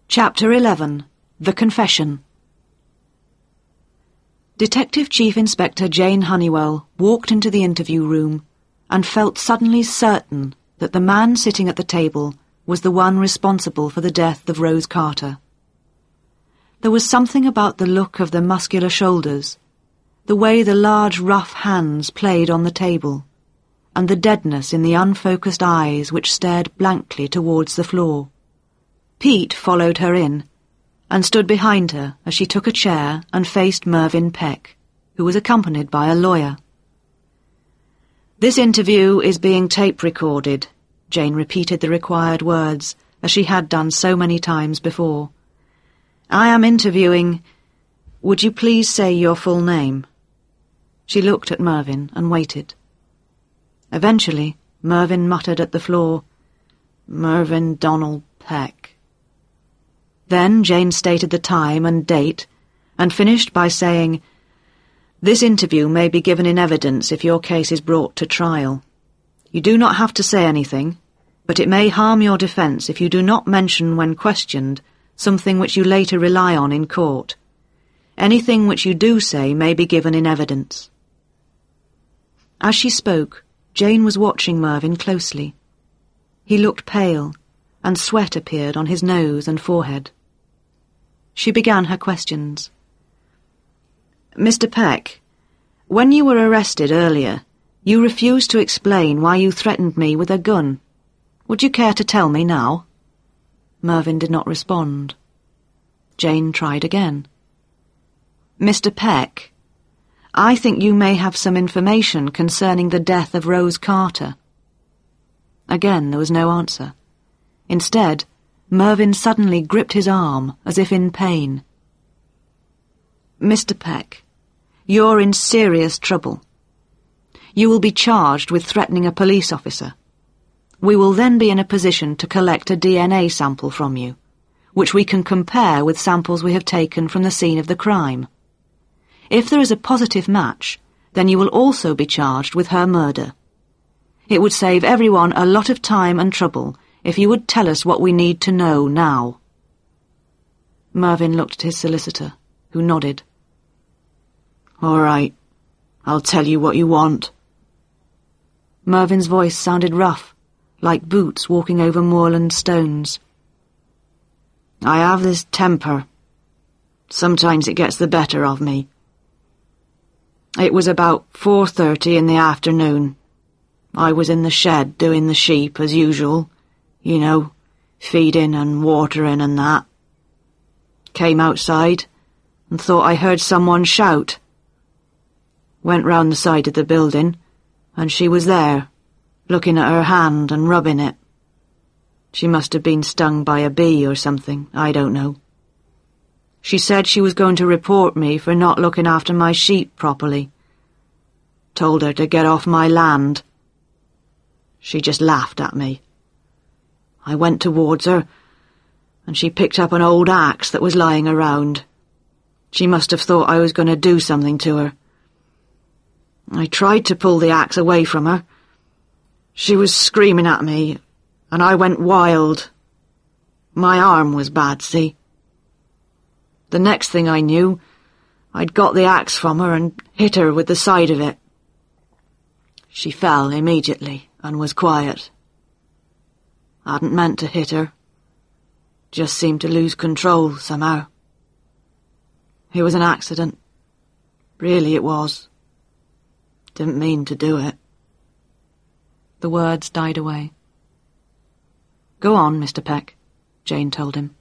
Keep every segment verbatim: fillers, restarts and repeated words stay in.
Chapter eleven. The Confession. Detective Chief Inspector Jane Honeywell walked into the interview room and felt suddenly certain that the man sitting at the table was the one responsible for the death of Rose Carter. There was something about the look of the muscular shoulders, the way the large rough hands played on the table, and the deadness in the unfocused eyes which stared blankly towards the floor. Pete followed her in, and stood behind her as she took a chair and faced Mervyn Peck, who was accompanied by a lawyer. "This interview is being tape-recorded," Jane repeated the required words, as she had done so many times before. "I am interviewing... Would you please say your full name?" She looked at Mervyn and waited. Eventually, Mervyn muttered at the floor, "Mervyn Donald Peck." Then Jane stated the time and date, and finished by saying, "This interview may be given in evidence if your case is brought to trial. You do not have to say anything, but it may harm your defence if you do not mention when questioned something which you later rely on in court. Anything which you do say may be given in evidence." As she spoke, Jane was watching Mervyn closely. He looked pale, and sweat appeared on his nose and forehead. She began her questions. "Mister Peck, when you were arrested earlier, you refused to explain why you threatened me with a gun. Would you care to tell me now?" Mervyn did not respond. Jane tried again. "Mister Peck, I think you may have some information concerning the death of Rose Carter." Again there was no answer. Instead, Mervyn suddenly gripped his arm as if in pain. "Mister Peck, you're in serious trouble. You will be charged with threatening a police officer. We will then be in a position to collect a D N A sample from you, which we can compare with samples we have taken from the scene of the crime. If there is a positive match, then you will also be charged with her murder. It would save everyone a lot of time and trouble if you would tell us what we need to know now." Mervyn looked at his solicitor, who nodded. "All right, I'll tell you what you want." Mervyn's voice sounded rough, like boots walking over moorland stones. "I have this temper. Sometimes it gets the better of me. It was about four thirty in the afternoon. I was in the shed doing the sheep as usual, you know, feeding and watering and that. Came outside and thought I heard someone shout. Went round the side of the building, and she was there, looking at her hand and rubbing it. She must have been stung by a bee or something, I don't know. She said she was going to report me for not looking after my sheep properly. Told her to get off my land. She just laughed at me. I went towards her, and she picked up an old axe that was lying around. She must have thought I was going to do something to her. I tried to pull the axe away from her. She was screaming at me, and I went wild. My arm was bad, see? The next thing I knew, I'd got the axe from her and hit her with the side of it. She fell immediately and was quiet. I hadn't meant to hit her. Just seemed to lose control somehow. It was an accident. Really it was. Didn't mean to do it." The words died away. "Go on, Mister Peck," Jane told him.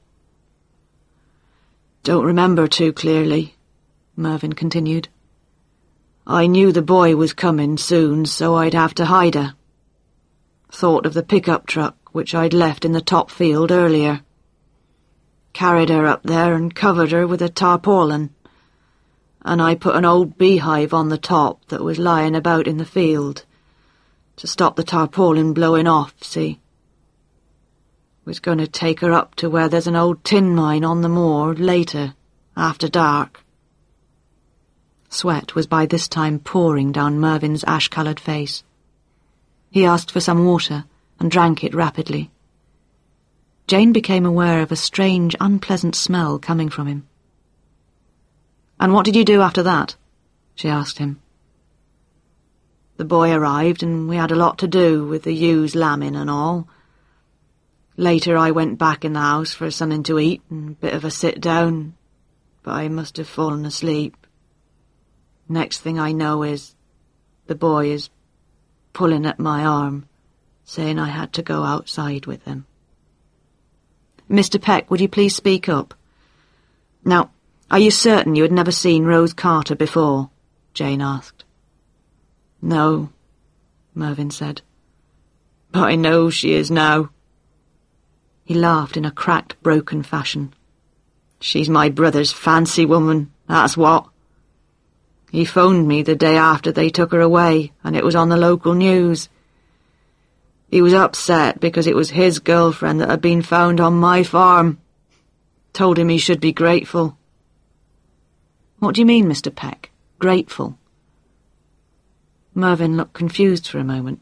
"Don't remember too clearly," Mervyn continued. "I knew the boy was coming soon, so I'd have to hide her. Thought of the pickup truck which I'd left in the top field earlier. Carried her up there and covered her with a tarpaulin, and I put an old beehive on the top that was lying about in the field, to stop the tarpaulin blowing off, see? Was going to take her up to where there's an old tin mine on the moor later, after dark." Sweat was by this time pouring down Mervyn's ash-coloured face. He asked for some water and drank it rapidly. Jane became aware of a strange, unpleasant smell coming from him. "And what did you do after that?" she asked him. "The boy arrived and we had a lot to do with the ewes lambing and all. Later I went back in the house for something to eat and a bit of a sit-down, but I must have fallen asleep. Next thing I know is the boy is pulling at my arm, saying I had to go outside with him." "Mister Peck, would you please speak up? Now, are you certain you had never seen Rose Carter before?" Jane asked. "No," Mervyn said. "But I know she is now." He laughed in a cracked, broken fashion. "She's my brother's fancy woman, that's what. He phoned me the day after they took her away, and it was on the local news. He was upset because it was his girlfriend that had been found on my farm. Told him he should be grateful." "What do you mean, Mister Peck? Grateful?" Mervyn looked confused for a moment.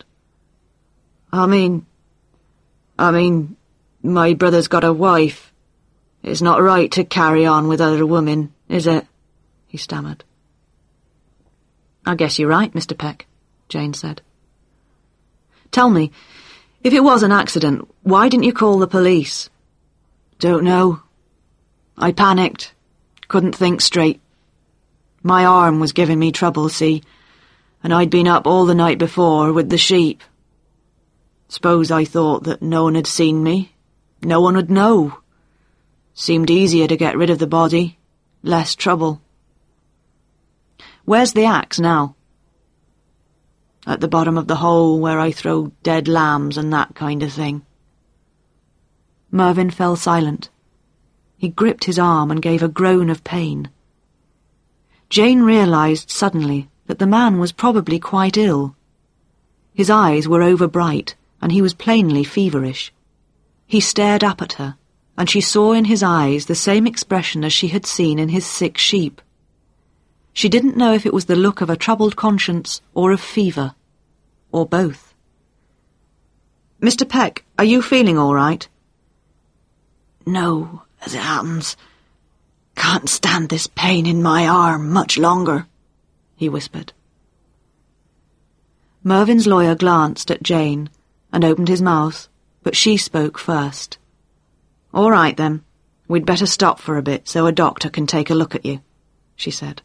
I mean... I mean, my brother's got a wife. It's not right to carry on with other women, is it?" he stammered. "I guess you're right, Mister Peck," Jane said. "Tell me, if it was an accident, why didn't you call the police?" "Don't know. I panicked. Couldn't think straight. My arm was giving me trouble, see, and I'd been up all the night before with the sheep. Suppose I thought that no one had seen me. No one would know. Seemed easier to get rid of the body. Less trouble." "Where's the axe now?" "At the bottom of the hole where I throw dead lambs and that kind of thing." Mervyn fell silent. He gripped his arm and gave a groan of pain. Jane realised suddenly that the man was probably quite ill. His eyes were overbright, and he was plainly feverish. He stared up at her, and she saw in his eyes the same expression as she had seen in his sick sheep. She didn't know if it was the look of a troubled conscience or of fever, or both. "Mister Peck, are you feeling all right?" "No, as it happens. Can't stand this pain in my arm much longer," he whispered. Mervyn's lawyer glanced at Jane and opened his mouth, but she spoke first. "All right, then. We'd better stop for a bit so a doctor can take a look at you," she said.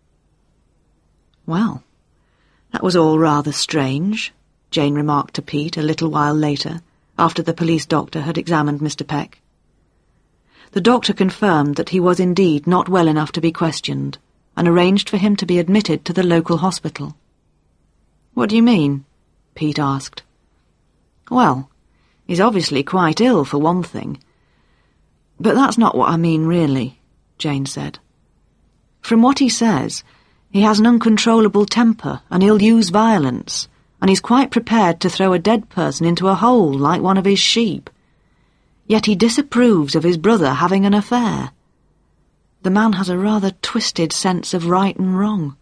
"Well, that was all rather strange," Jane remarked to Pete a little while later, after the police doctor had examined Mister Peck. The doctor confirmed that he was indeed not well enough to be questioned, and arranged for him to be admitted to the local hospital. "What do you mean?" Pete asked. "Well, he's obviously quite ill, for one thing. But that's not what I mean, really," Jane said. "From what he says, he has an uncontrollable temper, and he'll use violence, and he's quite prepared to throw a dead person into a hole like one of his sheep. Yet he disapproves of his brother having an affair. The man has a rather twisted sense of right and wrong."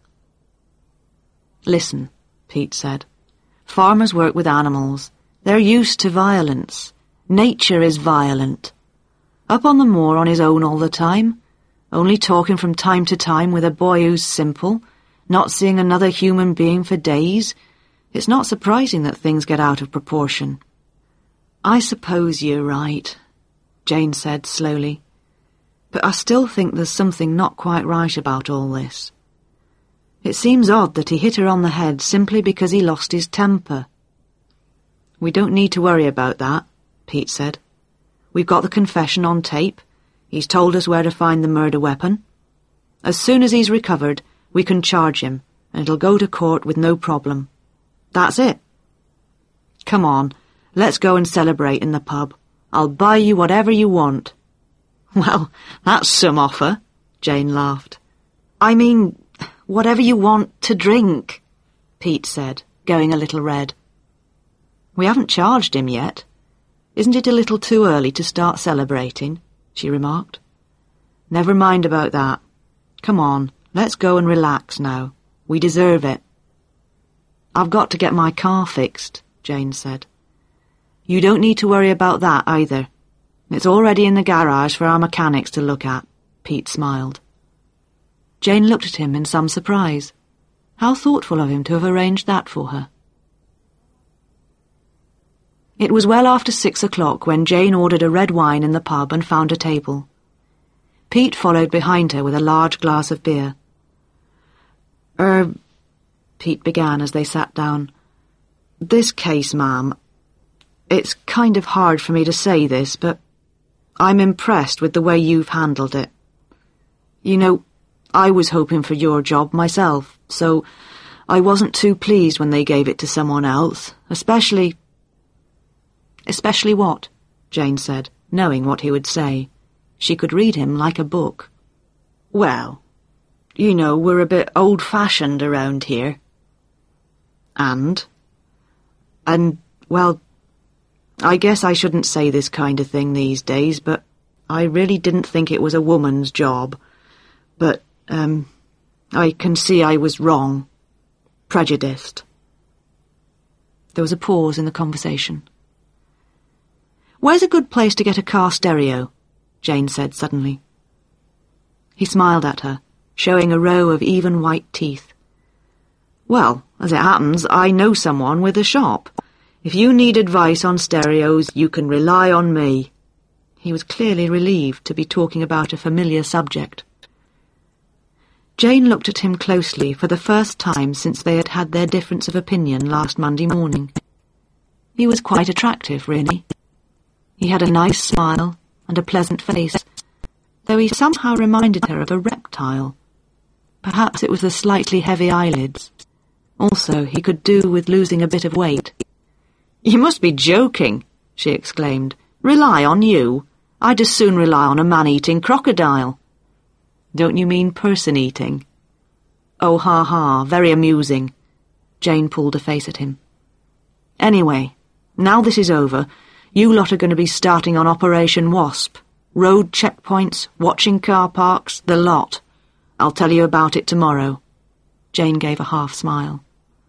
"Listen," Pete said. "Farmers work with animals. They're used to violence. Nature is violent. Up on the moor on his own all the time, only talking from time to time with a boy who's simple, not seeing another human being for days. It's not surprising that things get out of proportion." "I suppose you're right," Jane said slowly. "But I still think there's something not quite right about all this. It seems odd that he hit her on the head simply because he lost his temper." "We don't need to worry about that," Pete said. "We've got the confession on tape. He's told us where to find the murder weapon. As soon as he's recovered, we can charge him, and it'll go to court with no problem. That's it. Come on, let's go and celebrate in the pub. I'll buy you whatever you want." "Well, that's some offer," Jane laughed. "I mean, whatever you want to drink," Pete said, going a little red. "We haven't charged him yet. Isn't it a little too early to start celebrating?" she remarked. "Never mind about that. Come on, let's go and relax now. We deserve it." "I've got to get my car fixed," Jane said. "You don't need to worry about that either. It's already in the garage for our mechanics to look at, Pete smiled. Jane looked at him in some surprise. How thoughtful of him to have arranged that for her. It was well after six o'clock when Jane ordered a red wine in the pub and found a table. Pete followed behind her with a large glass of beer. Er, Pete began as they sat down. This case, ma'am, it's kind of hard for me to say this, but I'm impressed with the way you've handled it. You know, I was hoping for your job myself, so I wasn't too pleased when they gave it to someone else, especially... Especially what? Jane said, knowing what he would say. She could read him like a book. Well, you know, we're a bit old-fashioned around here. And? And, well, I guess I shouldn't say this kind of thing these days, but I really didn't think it was a woman's job. But, um, I can see I was wrong. Prejudiced. There was a pause in the conversation. Where's a good place to get a car stereo? Jane said suddenly. He smiled at her, showing a row of even white teeth. Well, as it happens, I know someone with a shop. If you need advice on stereos, you can rely on me. He was clearly relieved to be talking about a familiar subject. Jane looked at him closely for the first time since they had had their difference of opinion last Monday morning. He was quite attractive, really. He had a nice smile and a pleasant face, though he somehow reminded her of a reptile. Perhaps it was the slightly heavy eyelids. Also, he could do with losing a bit of weight. You must be joking, she exclaimed. Rely on you? I'd as soon rely on a man-eating crocodile. Don't you mean person-eating? Oh, ha-ha, very amusing. Jane pulled a face at him. Anyway, now this is over, you lot are going to be starting on Operation Wasp. Road checkpoints, watching car parks, the lot. I'll tell you about it tomorrow. Jane gave a half smile.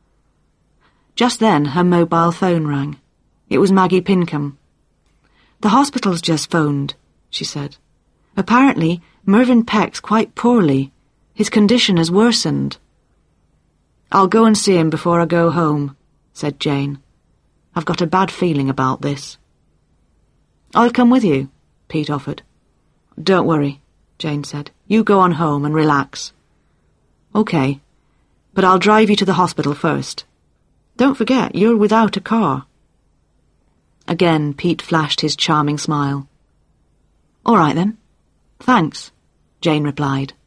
Just then her mobile phone rang. It was Maggie Pincombe. The hospital's just phoned, she said. Apparently, Mervyn Peck's quite poorly. His condition has worsened. I'll go and see him before I go home, said Jane. I've got a bad feeling about this. I'll come with you, Pete offered. Don't worry, Jane said. You go on home and relax. Okay, but I'll drive you to the hospital first. Don't forget, you're without a car. Again, Pete flashed his charming smile. All right, then. Thanks, Jane replied.